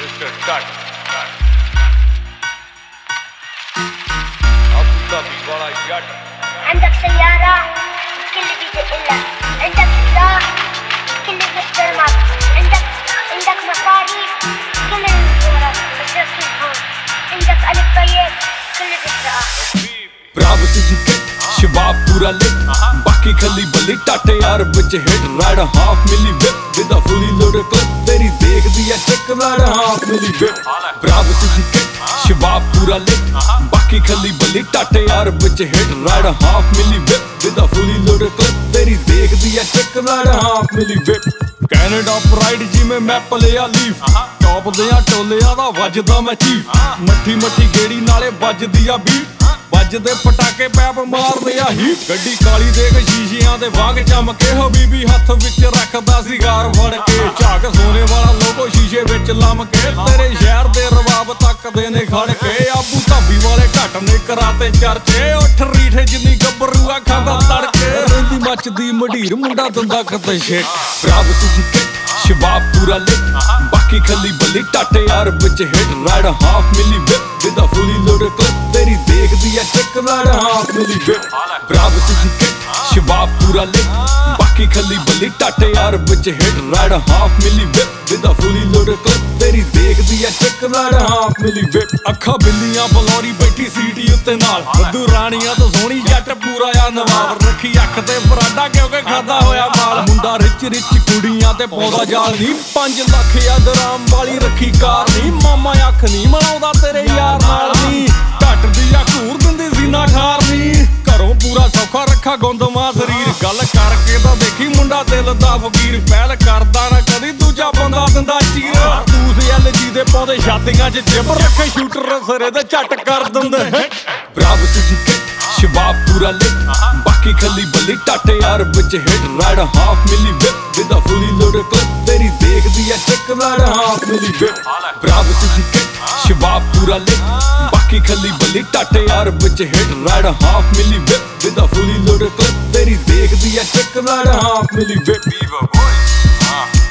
Mr. Dutt. Abu Dhabi wala yacht. عندك سيارة كل بيد إلا عندك سلاح كل بيحترمك عندك مصاريف كل المزورة مساكين هون عندك ألف طيب كل بيسرقك ਪ੍ਰਾਈਵੇਸੀ ਦੀ ਕਿੱਟ ਸ਼ਬਾਬ ਪੂਰਾ ਲਿਟ ਬਾਕੀ ਖੱਲੀ ਬੱਲੀ ਟਾਟੇ ਯਾਰ ਵਿੱਚ hit ride half milli whip with a fully loaded clip ਤੇਰੀ ਦੇਖਦੀ ਐ check ride half milli whip privacy ਦੀ ਕਿੱਟ ਸ਼ਬਾਬ ਪੂਰਾ ਲਿਟ ਬਾਕੀ ਖੱਲੀ ਬੱਲੀ ਟਾਟੇ ਯਾਰ ਵਿੱਚ hit ride half milli whip with a fully loaded clip ਤੇਰੀ ਦੇਖਦੀ ਐ check ride half milli whip Canada pride ਜਿਵੇਂ ਮੈਪ ਲਿਆ ਲੀਫ ਟੌਪ ਦਿਆਂ ਟੋਲਿਆਂ ਦਾ ਵੱਜਦਾ ਮੈਂ ਚੀਫ ਮੱਠੀ ਗੇੜੀ ਨਾਲੇ ਵੱਜਦੀ ਆ ਬੀਟ ਵੱਜਦੇ ਪਟਾਕੇ ਪੈਪ ਮਾਰਦੇ ਆ ਹੀ ਗੱਡੀ ਕਾਲੀ ਦੇਖ ਸ਼ੀਸ਼ਿਆਂ ਦੇ ਵਾਂਗ ਚਮਕੇ ਹਬੀਬੀ ਹੱਥ ਵਿੱਚ ਰੱਖਦਾ ਸਿਗਾਰ ਫੜ ਕੇ ਝਾਕ ਸੋਨੇ ਵਾਲਾ ਲੋਗੋ ਸ਼ੀਸ਼ੇ ਵਿੱਚ ਲੰਮ ਕੇ ਤੇਰੇ ਸ਼ਹਿਰ ਦੇ ਰਵਾਬ ਤੱਕਦੇ ਨੇ ਖੜ ਕੇ ਆਬੂ ਧਾਬੀ ਵਾਲੇ ਘੱਟ ਨੇ ਕਰਾਤੇ ਚਰਚੇ ਉੱਠ ਰੀਠੇ ਜਿੰਨੀ ਗੱਭਰੂਆ ਖਾਂਦਾ ਤੜਕੇ ਰਹਿੰਦੀ ਮੱਚਦੀ ਮਢੀਰ ਮੁੰਡਾ ਦੰਦਾ ਖਤੇ ਸ਼ੇਕ ਪ੍ਰਾਈਵੇਸੀ ਦੀ ਕਿੱਟ ਸ਼ਬਾਬ ਪੂਰਾ ਲਿਟ ਬਾਕੀ ਖੱਲੀ ਬੱਲੀ ਟਾਟੇ ਯਾਰ ਵਿੱਚ hit ride half milli whip with a fully loaded clip ਤੇਰੀ ਦੇਖਦੀ ਐ check ride half milli whip privacy ਦੀ ਕਿੱਟ ਸ਼ਬਾਬ ਪੂਰਾ ਲਿਟ ਬਾਕੀ ਖੱਲੀ ਬੱਲੀ ਟਾਟੇ ਯਾਰ ਵਿੱਚ hit ride half milli whip with a fully loaded clip ਤੇਰੀ ਦੇਖਦੀ ਐ check ride half milli whip ਅੱਖਾਂ ਬਿੱਲੀਆਂ ਬਲੌਰੀ ਬੈਠੀ ਸੀਟੀ ਉੱਤੇ ਨਾਲ ਬੱਦੂ ਰਾਣੀਆਂ ਤੋਂ ਸੋਹਣੀ ਜੱਟ ਪੂਰਾ ਆ ਨਵਾਬ ਰੱਖੀ ਅੱਖ ਤੇ ਬਰਾਡਾ ਕਿਉਂਕਿ ਖਾਦਾ ਹੋਇਆ ਮਾਲ ਮੁੰਡਾ ਰਿਚ ਕੁੜੀਆਂ ਤੇ ਪਾਉਂਦਾ ਜਾਲ ਨੀ 5 ਲੱਖ ਆ ਦਰਾਮ ਵਾਲੀ ਰੱਖੀ ਕਾਰ ਨੀ ਮਾਮਾ ਅੱਖ ਨੀ ਮਲਾਉਂਦਾ ਤੇਰੇ ਯਾਰ ਨਾਲ ਨੀ ਘੱਟ ਦੀ ਆ ਘੂਰ ਦਿੰਦੀ ਸੀ ਨਾ ਠਾਰ ਨੀ ਘਰੋਂ ਪੂਰਾ ਸੌਖਾ ਰੱਖਾ ਗੁੰਦਮਾ ਸਰੀਰ ਗੱਲ ਕਰਕੇ ਤਾਂ ਦੇਖੀ ਮੁੰਡਾ ਦਿਲ ਦਾ ਫਕੀਰ ਪਹਿਲ ਕਰਦਾ ਨਾ ਕਦੀ ਦੂਜਾ ਬੰਦਾ ਦਿੰਦਾ ਚੀਰ ਦੂਸ ਐਲਜੀ ਦੇ ਪਾਉਂਦੇ ਛਾਤੀਆਂ 'ਚ ਜਿਬ ਰੱਖੇ ਸ਼ੂਟਰ ਸਿਰੇ ਤੇ ਝੱਟ ਕਰ ਦਿੰਦੇ ਪ੍ਰਾਈਵੇਸੀ ਦੀ ਕਿੱਟ ਸ਼ਬਾਬ ਪੂਰਾ ਲਿਟ ਬਾਕੀ ਖੱਲੀ ਬੱਲੀ ਟਾਟੇ ਯਾਰ ਵਿੱਚ hit ride half milli whip with a fully loaded clip ਤੇਰੀ ਦੇਖਦੀ ਐ check ride half milli whip privacy ਦੀ ਕਿੱਟ ਸ਼ਬਾਬ ਪੂਰਾ ਲਿਟ ਬਾਕੀ ਖੱਲੀ ਬੱਲੀ ਟਾਟੇ ਯਾਰ ਵਿੱਚ hit ride half milli whip with a fully loaded clip ਤੇਰੀ ਦੇਖਦੀ ਐ check ride half milli whip